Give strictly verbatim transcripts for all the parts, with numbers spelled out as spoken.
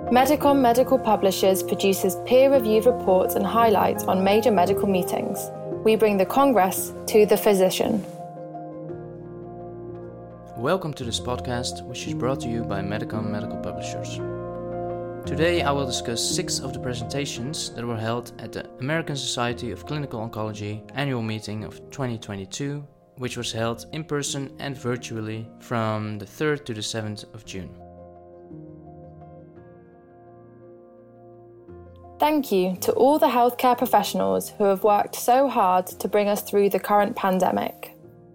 Medicom Medical Publishers produces peer-reviewed reports and highlights on major medical meetings. We bring the Congress to the physician. Welcome to this podcast, which is brought to you by Medicom Medical Publishers. Today I will discuss six of the presentations that were held at the American Society of Clinical Oncology annual meeting of twenty twenty-two, which was held in person and virtually from the third to the seventh of June. Thank you to all the healthcare professionals who have worked so hard to bring us through the current pandemic.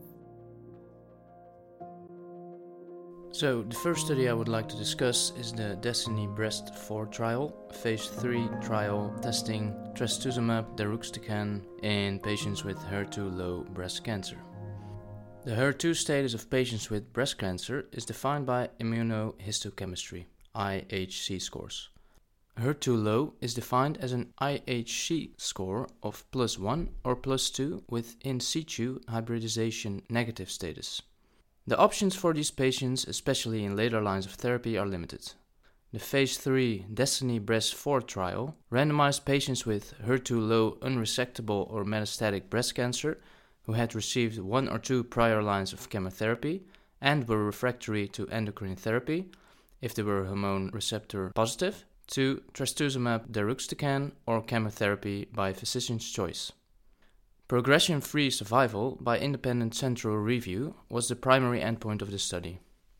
So, the first study I would like to discuss is the DESTINY Breast four trial, a phase three trial testing trastuzumab deruxtecan in patients with H E R two low breast cancer. The H E R two status of patients with breast cancer is defined by immunohistochemistry, I H C scores. H E R two low is defined as an I H C score of plus one or plus two with in situ hybridization negative status. The options for these patients, especially in later lines of therapy, are limited. The phase three DESTINY Breast four trial randomized patients with H E R two low unresectable or metastatic breast cancer who had received one or two prior lines of chemotherapy and were refractory to endocrine therapy, if they were hormone receptor positive, to trastuzumab deruxtecan or chemotherapy by physician's choice. Progression-free survival by independent central review was the primary endpoint of the study.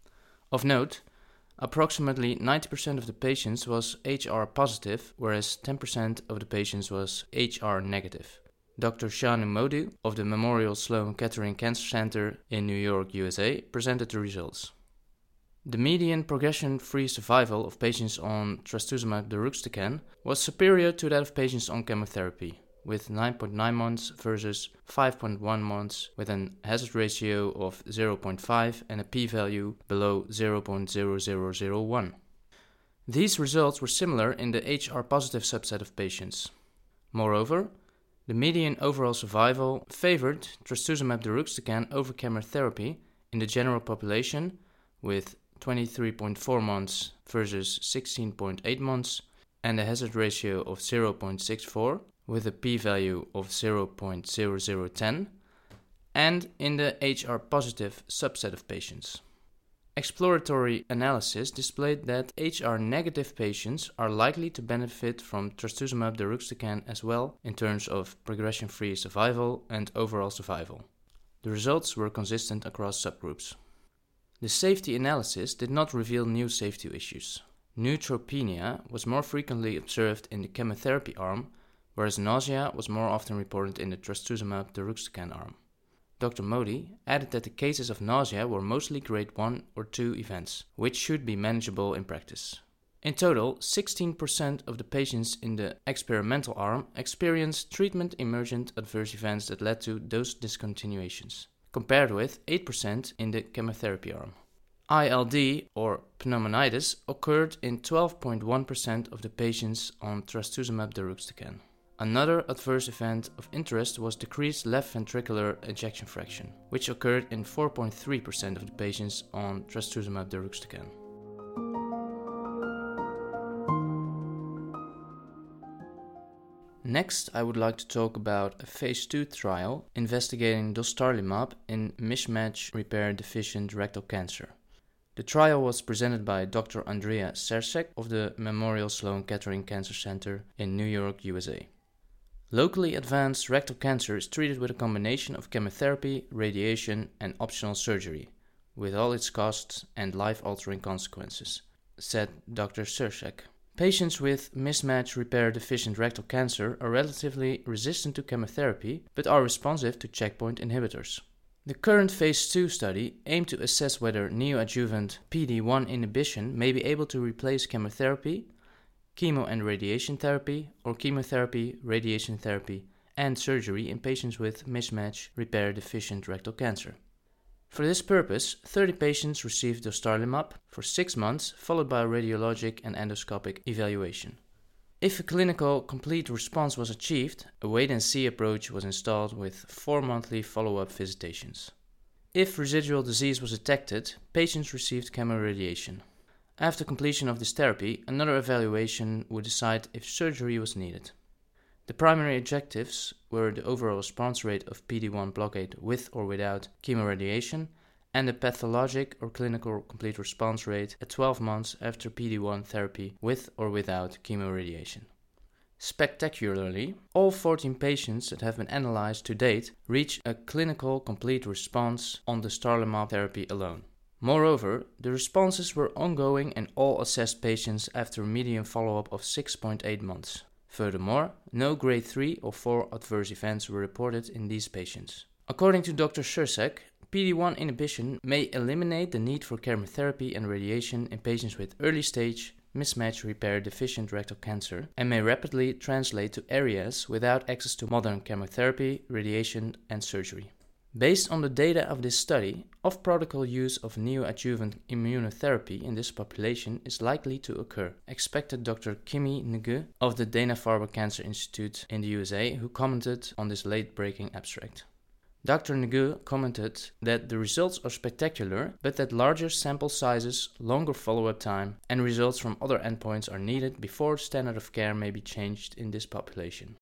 Of note, approximately ninety percent of the patients was H R positive, whereas ten percent of the patients was H R negative. Doctor Shanu Modi of the Memorial Sloan Kettering Cancer Center in New York, U S A, presented the results. The median progression-free survival of patients on trastuzumab deruxtecan was superior to that of patients on chemotherapy, with nine point nine months versus five point one months, with an hazard ratio of zero point five and a p-value below zero point zero zero zero one. These results were similar in the H R-positive subset of patients. Moreover, the median overall survival favored trastuzumab deruxtecan over chemotherapy in the general population, with twenty-three point four months versus sixteen point eight months, and a hazard ratio of zero point six four, with a p-value of zero point zero zero one zero, and in the H R-positive subset of patients. Exploratory analysis displayed that H R-negative patients are likely to benefit from trastuzumab deruxtecan as well in terms of progression-free survival and overall survival. The results were consistent across subgroups. The safety analysis did not reveal new safety issues. Neutropenia was more frequently observed in the chemotherapy arm, whereas nausea was more often reported in the trastuzumab deruxtecan arm. Doctor Modi added that the cases of nausea were mostly grade one or two events, which should be manageable in practice. In total, sixteen percent of the patients in the experimental arm experienced treatment-emergent adverse events that led to dose discontinuations, compared with eight percent in the chemotherapy arm. I L D, or pneumonitis, occurred in twelve point one percent of the patients on trastuzumab deruxtecan. Another adverse event of interest was decreased left ventricular ejection fraction, which occurred in four point three percent of the patients on trastuzumab deruxtecan. Next, I would like to talk about a phase two trial investigating dostarlimab in mismatch repair deficient rectal cancer. The trial was presented by Doctor Andrea Cercek of the Memorial Sloan Kettering Cancer Center in New York, U S A. Locally advanced rectal cancer is treated with a combination of chemotherapy, radiation, and optional surgery, with all its costs and life-altering consequences, said Doctor Cercek. Patients with mismatch repair deficient rectal cancer are relatively resistant to chemotherapy but are responsive to checkpoint inhibitors. The current phase two study aimed to assess whether neoadjuvant P D one inhibition may be able to replace chemotherapy, chemo and radiation therapy, or chemotherapy, radiation therapy, and surgery in patients with mismatch repair deficient rectal cancer. For this purpose, thirty patients received dostarlimab for six months, followed by a radiologic and endoscopic evaluation. If a clinical complete response was achieved, a wait-and-see approach was installed with four monthly follow-up visitations. If residual disease was detected, patients received chemoradiation. After completion of this therapy, another evaluation would decide if surgery was needed. The primary objectives were the overall response rate of P D one blockade with or without chemoradiation and the pathologic or clinical complete response rate at twelve months after P D one therapy with or without chemoradiation. Spectacularly, all fourteen patients that have been analyzed to date reach a clinical complete response on the dostarlimab therapy alone. Moreover, the responses were ongoing in all assessed patients after a median follow-up of six point eight months. Furthermore, no grade three or four adverse events were reported in these patients. According to Doctor Sursek, P D one inhibition may eliminate the need for chemotherapy and radiation in patients with early-stage mismatch repair deficient rectal cancer and may rapidly translate to areas without access to modern chemotherapy, radiation, and surgery. Based on the data of this study, off-protocol use of neoadjuvant immunotherapy in this population is likely to occur, expected Doctor Kimi Ngu of the Dana-Farber Cancer Institute in the U S A, who commented on this late-breaking abstract. Doctor Ngu commented that the results are spectacular, but that larger sample sizes, longer follow-up time, and results from other endpoints are needed before standard of care may be changed in this population.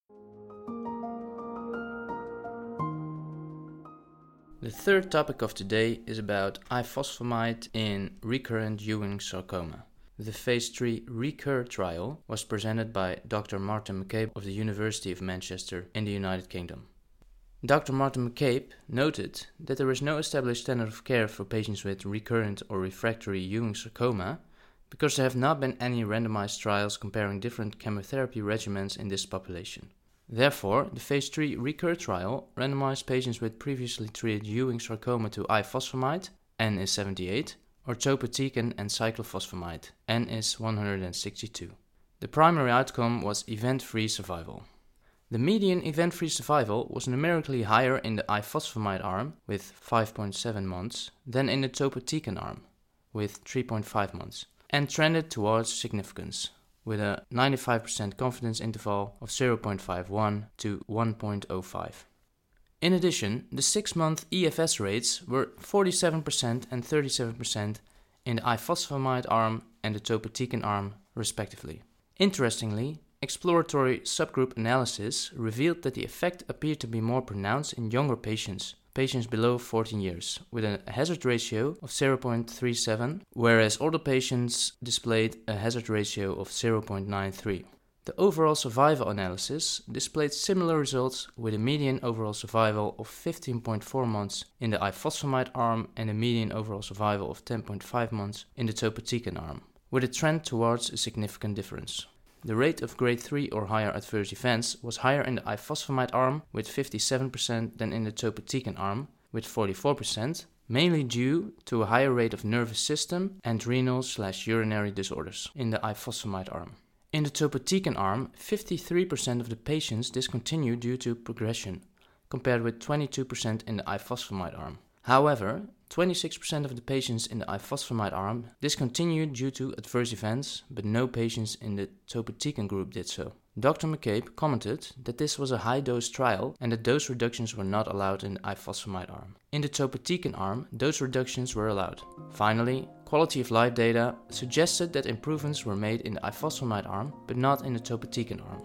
The third topic of today is about ifosfamide in recurrent Ewing sarcoma. The phase three RECUR trial was presented by Doctor Martin McCabe of the University of Manchester in the United Kingdom. Doctor Martin McCabe noted that there is no established standard of care for patients with recurrent or refractory Ewing sarcoma because there have not been any randomized trials comparing different chemotherapy regimens in this population. Therefore, the phase three RECUR trial randomized patients with previously treated Ewing sarcoma to ifosfamide, N is seventy-eight, or topotecan and cyclophosphamide, N is one hundred sixty-two. The primary outcome was event-free survival. The median event-free survival was numerically higher in the ifosfamide arm, with five point seven months, than in the topotecan arm, with three point five months, and trended towards significance, with a ninety-five percent confidence interval of zero point five one to one point zero five. In addition, the six-month E F S rates were forty-seven percent and thirty-seven percent in the ifosfamide arm and the topotecan arm, respectively. Interestingly, exploratory subgroup analysis revealed that the effect appeared to be more pronounced in younger patients, patients below fourteen years, with a hazard ratio of zero point three seven, whereas older patients displayed a hazard ratio of zero point nine three. The overall survival analysis displayed similar results, with a median overall survival of fifteen point four months in the ifosfamide arm and a median overall survival of ten point five months in the topotecan arm, with a trend towards a significant difference. The rate of grade three or higher adverse events was higher in the ifosfamide arm with fifty-seven percent than in the topotecan arm with forty-four percent, mainly due to a higher rate of nervous system and renal slash urinary disorders in the ifosfamide arm. In the topotecan arm, fifty-three percent of the patients discontinued due to progression, compared with twenty-two percent in the ifosfamide arm. However, twenty-six percent of the patients in the ifosfamide arm discontinued due to adverse events, but no patients in the topotecan group did so. Doctor McCabe commented that this was a high-dose trial and that dose reductions were not allowed in the ifosfamide arm. In the topotecan arm, dose reductions were allowed. Finally, quality of life data suggested that improvements were made in the ifosfamide arm, but not in the topotecan arm.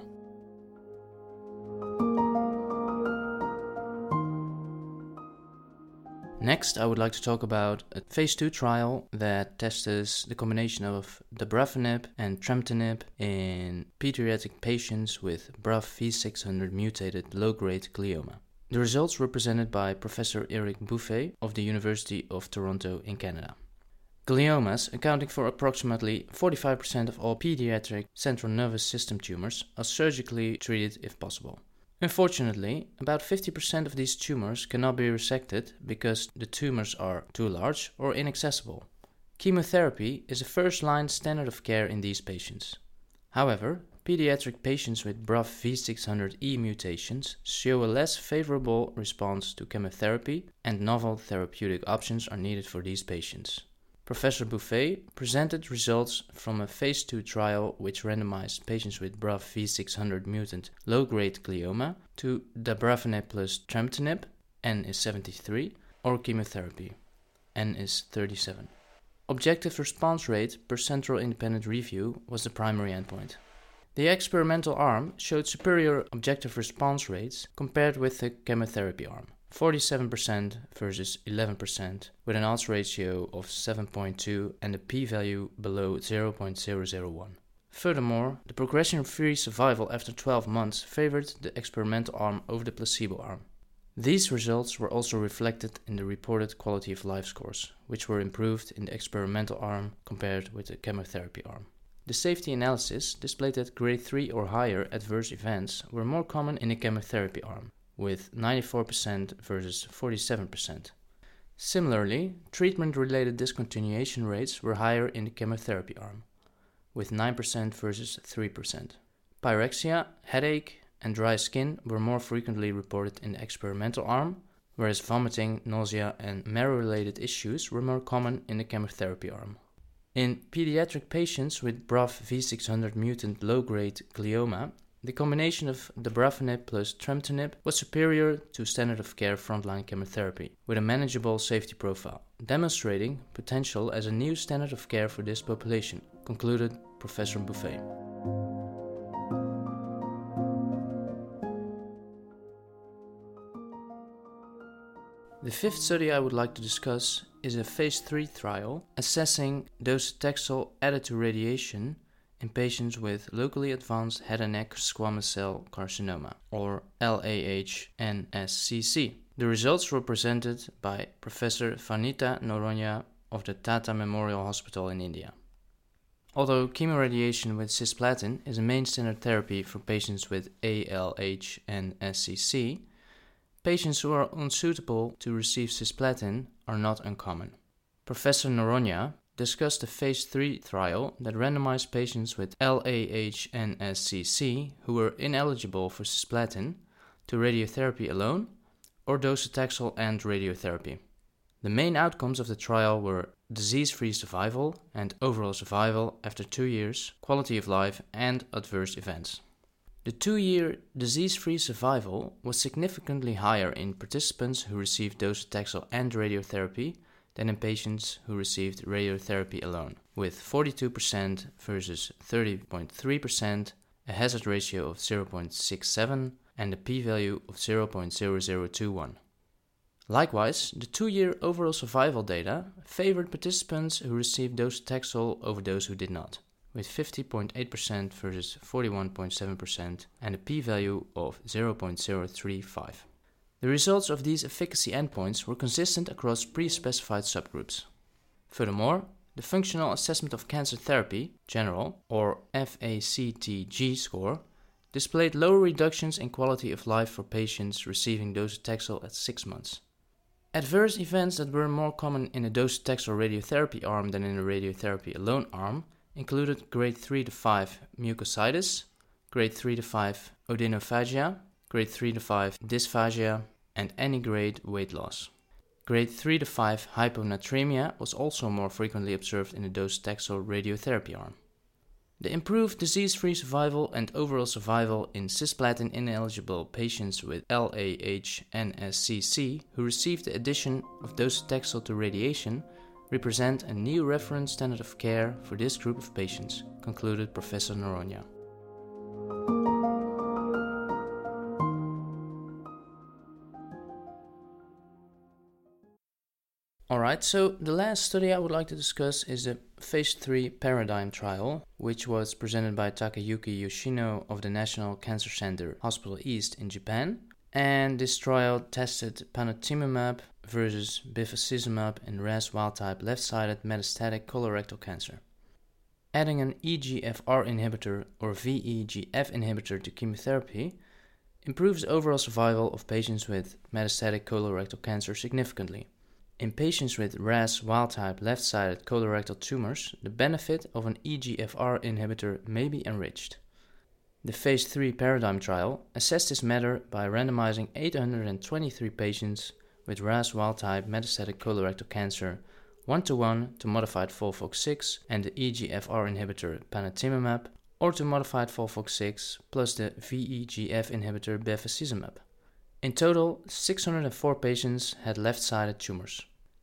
Next, I would like to talk about a phase two trial that tests the combination of dabrafenib and tremelimumab in pediatric patients with B R A F V six hundred mutated low-grade glioma. The results were presented by Professor Eric Buffet of the University of Toronto in Canada. Gliomas, accounting for approximately forty-five percent of all pediatric central nervous system tumors, are surgically treated if possible. Unfortunately, about fifty percent of these tumors cannot be resected because the tumors are too large or inaccessible. Chemotherapy is a first-line standard of care in these patients. However, pediatric patients with B R A F V six hundred E mutations show a less favorable response to chemotherapy, and novel therapeutic options are needed for these patients. Professor Buffet presented results from a phase two trial which randomized patients with B R A F V six hundred mutant low-grade glioma to dabrafenib plus tremelimumab, N is seventy-three, or chemotherapy, N is thirty-seven. Objective response rate per central independent review was the primary endpoint. The experimental arm showed superior objective response rates compared with the chemotherapy arm, forty-seven percent versus eleven percent, with an odds ratio of seven point two and a p-value below zero point zero zero one. Furthermore, the progression-free survival after twelve months favored the experimental arm over the placebo arm. These results were also reflected in the reported quality of life scores, which were improved in the experimental arm compared with the chemotherapy arm. The safety analysis displayed that grade three or higher adverse events were more common in the chemotherapy arm, with ninety-four percent versus forty-seven percent. Similarly, treatment-related discontinuation rates were higher in the chemotherapy arm, with nine percent versus three percent. Pyrexia, headache, and dry skin were more frequently reported in the experimental arm, whereas vomiting, nausea, and marrow-related issues were more common in the chemotherapy arm. In pediatric patients with B R A F V six hundred mutant low-grade glioma, the combination of dabrafenib plus tremelimumab was superior to standard of care frontline chemotherapy, with a manageable safety profile, demonstrating potential as a new standard of care for this population, concluded Professor Buffet. The fifth study I would like to discuss is a phase three trial assessing docetaxel added to radiation in patients with locally advanced head and neck squamous cell carcinoma, or L A H N S C C. The results were presented by Professor Vanita Noronha of the Tata Memorial Hospital in India. Although chemoradiation with cisplatin is a main standard therapy for patients with A L H N S C C, patients who are unsuitable to receive cisplatin are not uncommon. Professor Noronha discussed a phase three trial that randomized patients with L A H N S C C who were ineligible for cisplatin to radiotherapy alone or docetaxel and radiotherapy. The main outcomes of the trial were disease-free survival and overall survival after two years, quality of life, and adverse events. The two-year disease-free survival was significantly higher in participants who received docetaxel and radiotherapy than in patients who received radiotherapy alone, with forty-two percent versus thirty point three percent, a hazard ratio of zero point six seven, and a p-value of zero point zero zero two one. Likewise, the two-year overall survival data favored participants who received docetaxel over those who did not, with fifty point eight percent versus forty-one point seven percent and a p-value of zero point zero three five. The results of these efficacy endpoints were consistent across pre-specified subgroups. Furthermore, the Functional Assessment of Cancer Therapy, General, or F A C T G score, displayed lower reductions in quality of life for patients receiving docetaxel at six months. Adverse events that were more common in a docetaxel radiotherapy arm than in a radiotherapy alone arm included grade three to five mucositis, grade three to five odenophagia, grade three to five dysphagia, and any grade weight loss. Grade three to five hyponatremia was also more frequently observed in the docetaxel radiotherapy arm. The improved disease-free survival and overall survival in cisplatin-ineligible patients with L A H N S C C who received the addition of docetaxel to radiation represent a new reference standard of care for this group of patients, concluded Professor Noronha. Alright, so the last study I would like to discuss is the phase three Paradigm trial, which was presented by Takayuki Yoshino of the National Cancer Center Hospital East in Japan. And this trial tested panitumumab versus bevacizumab in R A S wild-type left-sided metastatic colorectal cancer. Adding an E G F R inhibitor or V E G F inhibitor to chemotherapy improves overall survival of patients with metastatic colorectal cancer significantly. In patients with R A S wild-type left-sided colorectal tumors, the benefit of an E G F R inhibitor may be enriched. The phase three Paradigm trial assessed this matter by randomizing eight hundred twenty-three patients with R A S wild-type metastatic colorectal cancer one-to-one to modified FOLFOX six and the E G F R inhibitor panitumumab, or to modified FOLFOX six plus the V E G F inhibitor bevacizumab. In total, six hundred four patients had left-sided tumors. The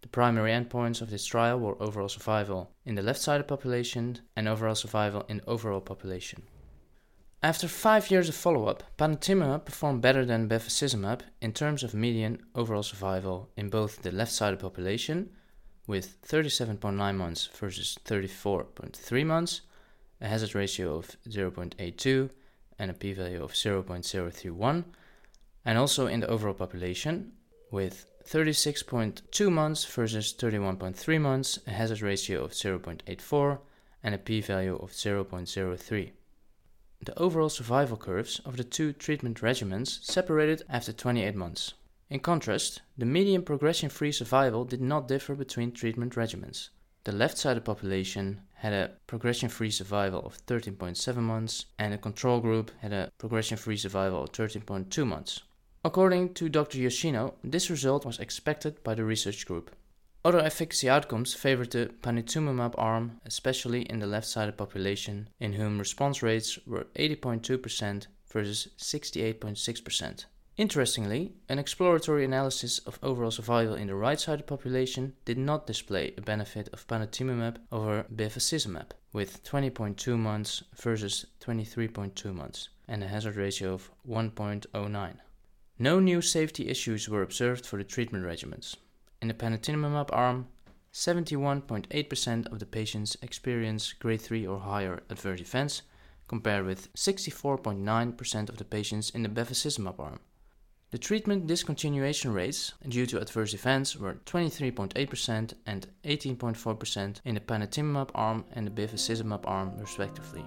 primary endpoints of this trial were overall survival in the left-sided population and overall survival in the overall population. After five years of follow-up, panitumumab performed better than bevacizumab in terms of median overall survival in both the left-sided population, with thirty-seven point nine months versus thirty-four point three months, a hazard ratio of zero point eight two and a p-value of zero point zero three one, and also in the overall population, with thirty-six point two months versus thirty-one point three months, a hazard ratio of zero point eight four and a p-value of zero point zero three. The overall survival curves of the two treatment regimens separated after twenty-eight months. In contrast, the median progression-free survival did not differ between treatment regimens. The left-sided population had a progression-free survival of thirteen point seven months and the control group had a progression-free survival of thirteen point two months. According to Doctor Yoshino, this result was expected by the research group. Other efficacy outcomes favored the panitumumab arm, especially in the left-sided population, in whom response rates were eighty point two percent versus sixty-eight point six percent. Interestingly, an exploratory analysis of overall survival in the right-sided population did not display a benefit of panitumumab over bevacizumab, with twenty point two months versus twenty-three point two months, and a hazard ratio of one point zero nine. No new safety issues were observed for the treatment regimens. In the panitumumab arm, seventy-one point eight percent of the patients experienced grade three or higher adverse events, compared with sixty-four point nine percent of the patients in the bevacizumab arm. The treatment discontinuation rates due to adverse events were twenty-three point eight percent and eighteen point four percent in the panitumumab arm and the bevacizumab arm, respectively.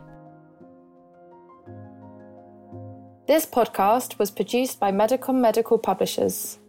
This podcast was produced by Medicom Medical Publishers.